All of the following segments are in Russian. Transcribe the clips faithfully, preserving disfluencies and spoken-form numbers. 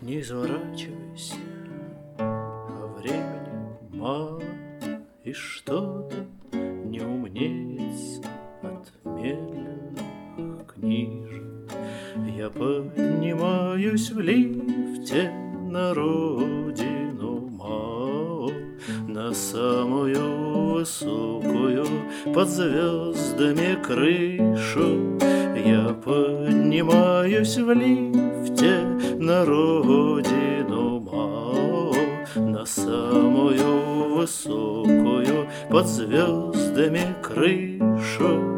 Не изворачивайся, а времени мало, и что-то не умнеется от медленных книжек. Я поднимаюсь в лифте на родину Мао, на самую высокую под звездами крышу. Я поднимаюсь в лифте на родину Мао, на самую высокую под звездами крышу.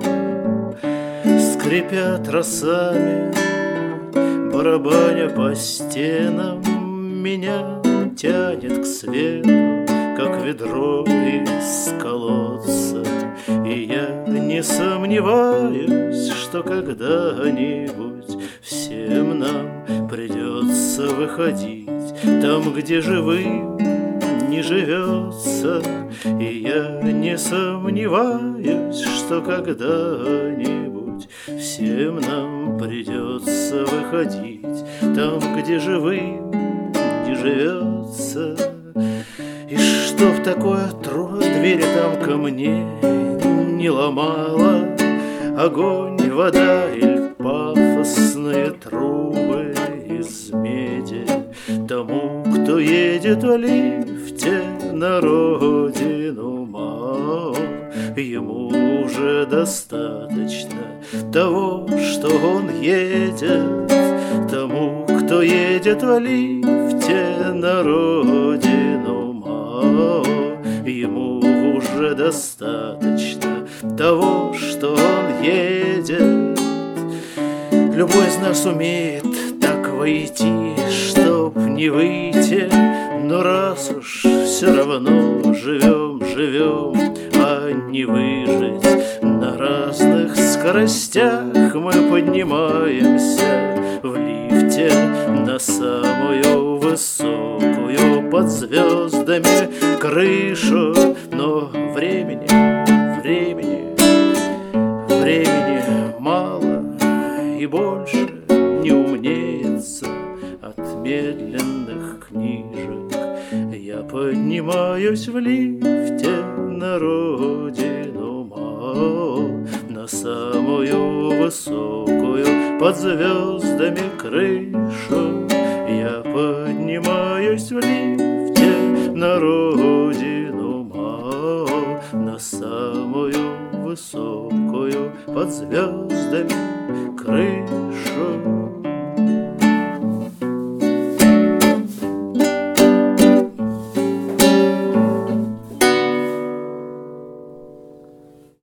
Скрипят тросами, барабаня по стенам, меня тянет к свету, как ведро из колодца. И я не сомневаюсь, что когда-нибудь всем нам придется выходить там, где живым не живется. И я не сомневаюсь, что когда-нибудь всем нам придется выходить там, где живым не живется. И чтоб такое трудно двери там ко мне не ломала огонь, вода или пафосные трубы из меди. Тому, кто едет в лифте на родину Мао, ему уже достаточно того, что он едет. Тому, кто едет в лифте на родину Мао, ему уже достаточно того, что он едет. Любой из нас умеет так войти, чтоб не выйти, но раз уж все равно живем, живем, а не выжить. На разных скоростях мы поднимаемся в лифте на самую высокую под звездами крышу. Но времени, времени, времени мало, и больше не умнеется от медленных книжек. Я поднимаюсь в лифте на родину Мао, на самую высокую под звездами крышу. Я поднимаюсь в лифте на родину Мао, на самую высокую под звездами крышу.